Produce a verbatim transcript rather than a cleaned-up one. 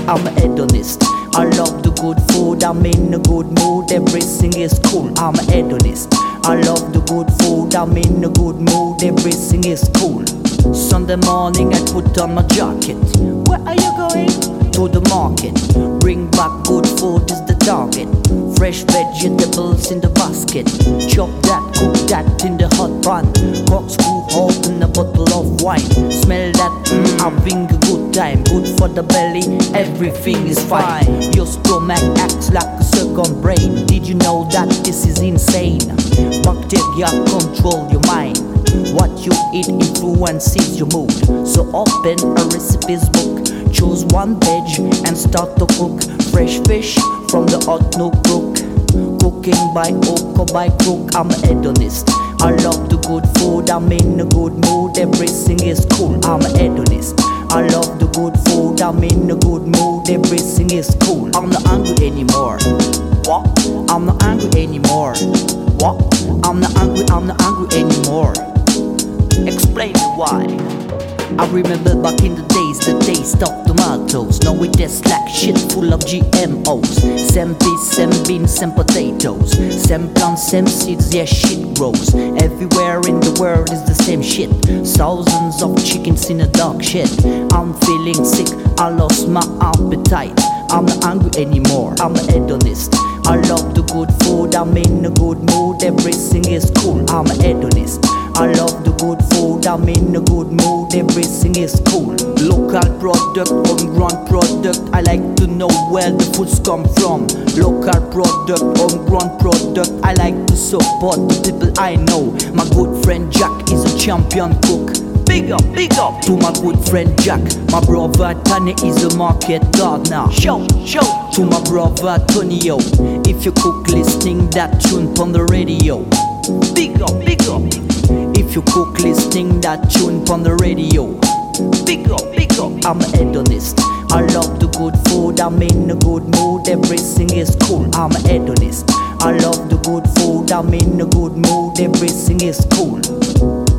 I'm a hedonist. I love the good food, I'm in a good mood, everything is cool. I'm a hedonist. I love the good food, I'm in a good mood, everything is cool. Sunday morning I put on my jacket. Where are you going? To the market. Bring back good food is the target. Fresh vegetables in the basket. Chop that, cook that in the hot pan. Corkscrew hot in a bottle of wine. Smell that, mm, having a good time. Good for the belly, everything is fine. Your stomach acts like a second brain. Did you know that this is insane? Bacteria control your mind. What you eat influences your mood. So open a recipes book, choose one veg and start to cook. Fresh fish from the hot no cook. Cooking by hook or by crook, I'm a hedonist. I love the good food, I'm in a good mood, everything is cool. I'm a hedonist. I love the good food, I'm in a good mood, everything is cool. I'm not hungry anymore. What? I'm not hungry anymore. What? I'm not hungry, I'm not hungry anymore. Explain me why. I remember back in the days, the taste of tomatoes. Now it tastes like shit full of G M Os. Same peas, same beans, same potatoes. Same plants, same seeds, yeah shit grows. Everywhere in the world is the same shit. Thousands of chickens in a dark shed. I'm feeling sick, I lost my appetite. I'm not hungry anymore, I'm a hedonist. I love the good food, I'm in a good mood, everything is cool. I'm a hedonist. I love the good food, I'm in a good mood, everything is cool. Local product, homegrown product, I like to know where the foods come from. Local product, homegrown product, I like to support the people I know. My good friend Jack is a champion cook. Big up, big up to my good friend Jack. My brother Tony is a market gardener. Show, show to my brother Tonio. If you cook listening that tune on the radio. Big up, big up. If you cook listening that tune on the radio. Big up, big up. I'm a hedonist. I love the good food, I'm in a good mood, everything is cool. I'm a hedonist. I love the good food, I'm in a good mood, everything is cool.